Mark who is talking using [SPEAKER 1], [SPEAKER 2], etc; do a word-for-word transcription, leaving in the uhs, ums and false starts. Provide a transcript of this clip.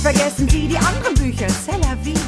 [SPEAKER 1] vergessen Sie die anderen Bücher. C'est la vie.